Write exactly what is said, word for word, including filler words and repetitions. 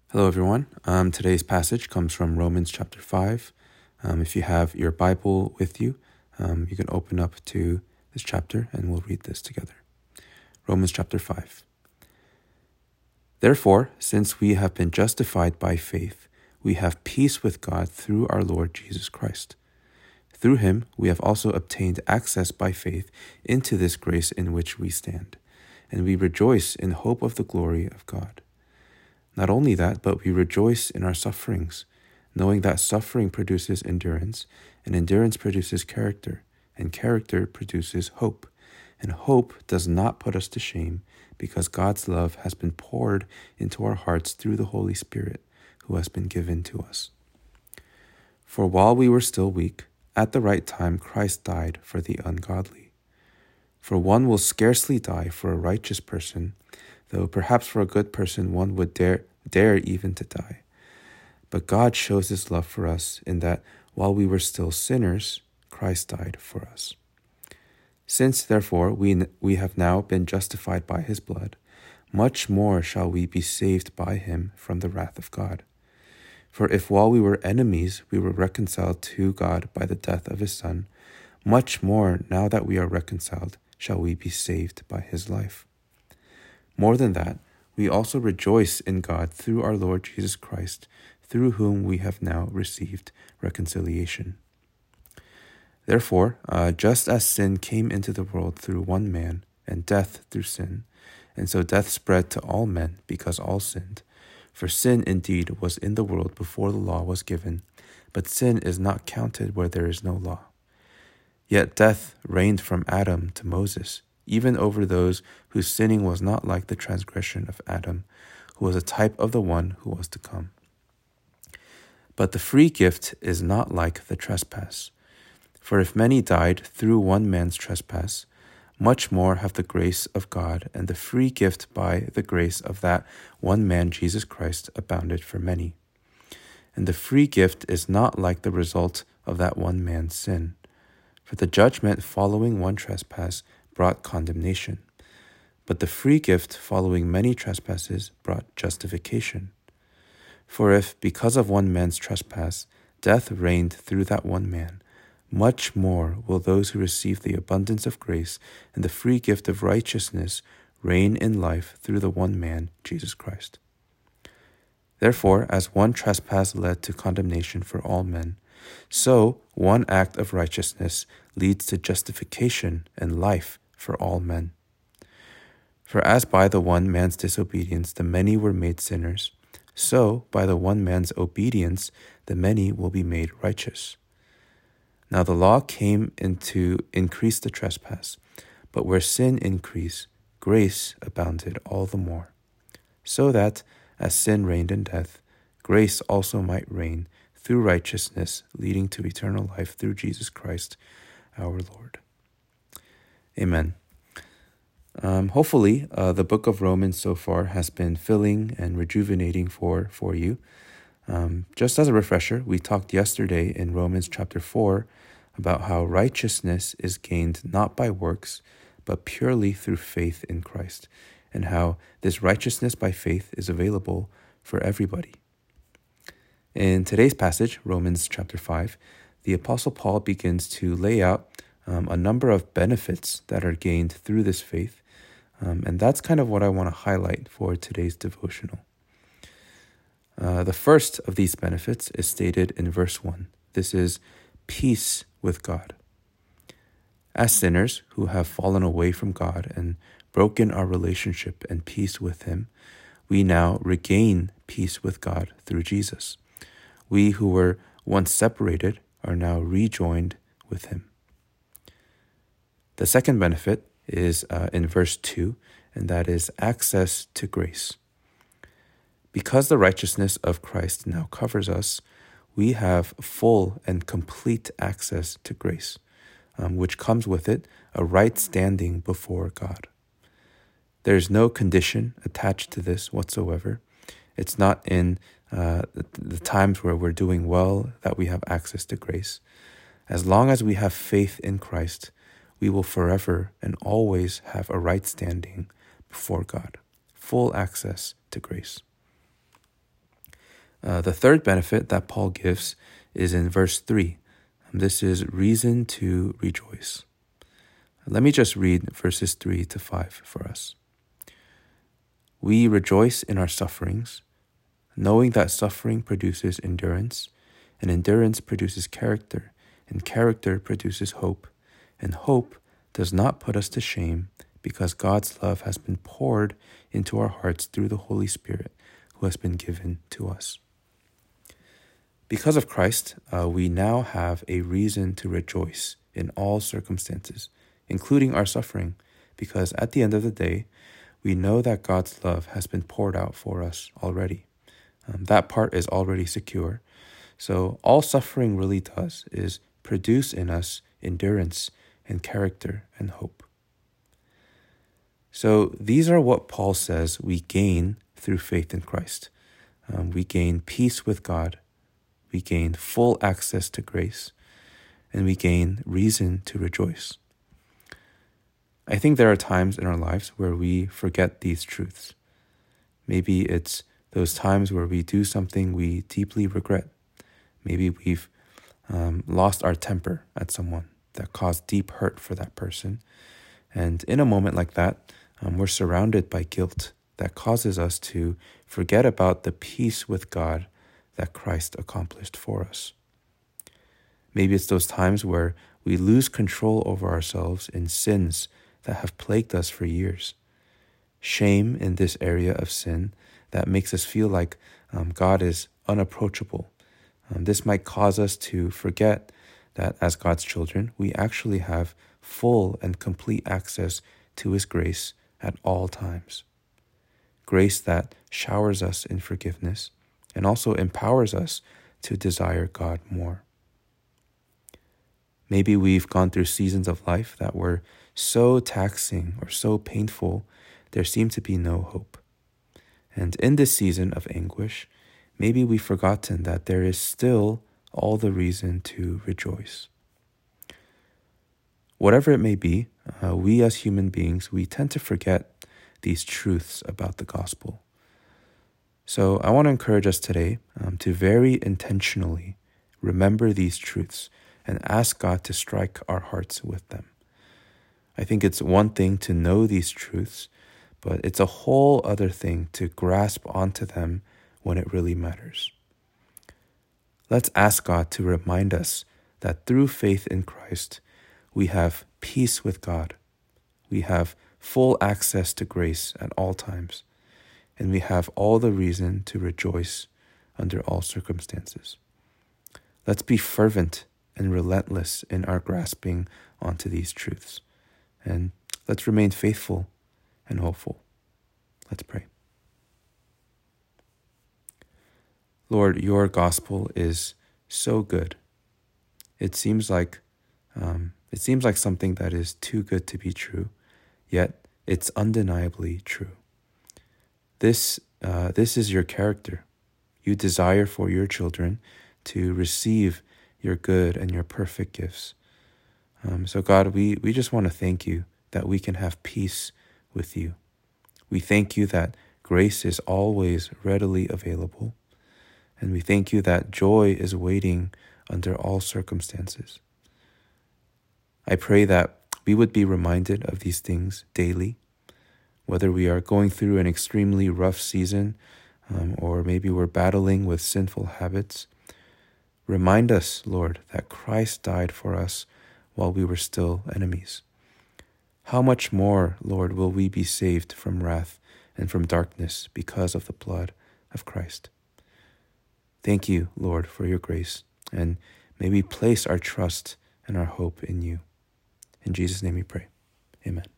Hello, everyone. Um, today's passage comes from Romans chapter five. Um, if you have your Bible with you, um, you can open up to this chapter and we'll read this together. Romans chapter five. Therefore, since we have been justified by faith, we have peace with God through our Lord Jesus Christ. Through him, we have also obtained access by faith into this grace in which we stand, and we rejoice in hope of the glory of God. Not only that, but we rejoice in our sufferings, knowing that suffering produces endurance, and endurance produces character, and character produces hope. And hope does not put us to shame, because God's love has been poured into our hearts through the Holy Spirit, who has been given to us. For while we were still weak, at the right time Christ died for the ungodly. For one will scarcely die for a righteous person, though perhaps for a good person one would dare dare even to die. But God shows his love for us in that while we were still sinners, Christ died for us. Since, therefore, we we have now been justified by his blood, much more shall we be saved by him from the wrath of God. For if while we were enemies we were reconciled to God by the death of his Son, much more now that we are reconciled shall we be saved by his life. More than that, we also rejoice in God through our Lord Jesus Christ, through whom we have now received reconciliation. Therefore, uh, just as sin came into the world through one man, and death through sin, and so death spread to all men because all sinned. For sin indeed was in the world before the law was given, but sin is not counted where there is no law. Yet death reigned from Adam to Moses, even over those whose sinning was not like the transgression of Adam, who was a type of the one who was to come. But the free gift is not like the trespass. For if many died through one man's trespass, much more have the grace of God and the free gift by the grace of that one man Jesus Christ abounded for many. And the free gift is not like the result of that one man's sin. For the judgment following one trespass brought condemnation, but the free gift following many trespasses brought justification. For if, because of one man's trespass, death reigned through that one man, much more will those who receive the abundance of grace and the free gift of righteousness reign in life through the one man, Jesus Christ. Therefore, as one trespass led to condemnation for all men, so one act of righteousness leads to justification and life for all men. For as by the one man's disobedience the many were made sinners, so by the one man's obedience the many will be made righteous. Now the law came in to increase the trespass, but where sin increased, grace abounded all the more, so that, as sin reigned in death, grace also might reign through righteousness, leading to eternal life through Jesus Christ, our Lord. Amen. Um, hopefully, uh, the book of Romans so far has been filling and rejuvenating for, for you. Um, just as a refresher, we talked yesterday in Romans chapter four about how righteousness is gained not by works, but purely through faith in Christ, and how this righteousness by faith is available for everybody. In today's passage, Romans chapter five, the Apostle Paul begins to lay out um, a number of benefits that are gained through this faith, um, and that's kind of what I want to highlight for today's devotional. Uh, the first of these benefits is stated in verse one. This is peace with God. As sinners who have fallen away from God and broken our relationship and peace with him, we now regain peace with God through Jesus. We who were once separated are now rejoined with him. The second benefit is uh, in verse two, and that is access to grace. Because the righteousness of Christ now covers us, we have full and complete access to grace, um, which comes with it a right standing before God. There is no condition attached to this whatsoever. It's not in uh, the, the times where we're doing well that we have access to grace. As long as we have faith in Christ, we will forever and always have a right standing before God, full access to grace. Uh, the third benefit that Paul gives is in verse three. This is reason to rejoice. Let me just read verses three to five for us. We rejoice in our sufferings, knowing that suffering produces endurance, and endurance produces character, and character produces hope, and hope does not put us to shame, because God's love has been poured into our hearts through the Holy Spirit who has been given to us. Because of Christ, uh, we now have a reason to rejoice in all circumstances, including our suffering, because at the end of the day, we know that God's love has been poured out for us already. Um, that part is already secure. So all suffering really does is produce in us endurance and character and hope. So these are what Paul says we gain through faith in Christ. Um, we gain peace with God, we gain full access to grace, and we gain reason to rejoice. I think there are times in our lives where we forget these truths. Maybe it's those times where we do something we deeply regret. Maybe we've um, lost our temper at someone that caused deep hurt for that person. And in a moment like that, um, we're surrounded by guilt that causes us to forget about the peace with God that Christ accomplished for us. Maybe it's those times where we lose control over ourselves in sins that have plagued us for years. Shame in this area of sin that makes us feel like um, God is unapproachable. Um, this might cause us to forget that as God's children, we actually have full and complete access to His grace at all times. Grace that showers us in forgiveness and also empowers us to desire God more. Maybe we've gone through seasons of life that were so taxing or so painful, there seemed to be no hope. And in this season of anguish, maybe we've forgotten that there is still all the reason to rejoice. Whatever it may be, uh, we as human beings, we tend to forget these truths about the gospel. So I want to encourage us today um, to very intentionally remember these truths and ask God to strike our hearts with them. I think it's one thing to know these truths, but it's a whole other thing to grasp onto them when it really matters. Let's ask God to remind us that through faith in Christ, we have peace with God. We have full access to grace at all times, and we have all the reason to rejoice under all circumstances. Let's be fervent and relentless in our grasping onto these truths, and let's remain faithful and hopeful. Let's pray. Lord, your gospel is so good. It seems like um, it seems like something that is too good to be true, yet it's undeniably true. This uh, this is your character. You desire for your children to receive your good and your perfect gifts. Um, so God, we, we just want to thank you that we can have peace with you. We thank you that grace is always readily available. And we thank you that joy is waiting under all circumstances. I pray that we would be reminded of these things daily, whether we are going through an extremely rough season, um, or maybe we're battling with sinful habits. Remind us, Lord, that Christ died for us while we were still enemies. How much more, Lord, will we be saved from wrath and from darkness because of the blood of Christ? Thank you, Lord, for your grace, and may we place our trust and our hope in you. In Jesus' name we pray. Amen.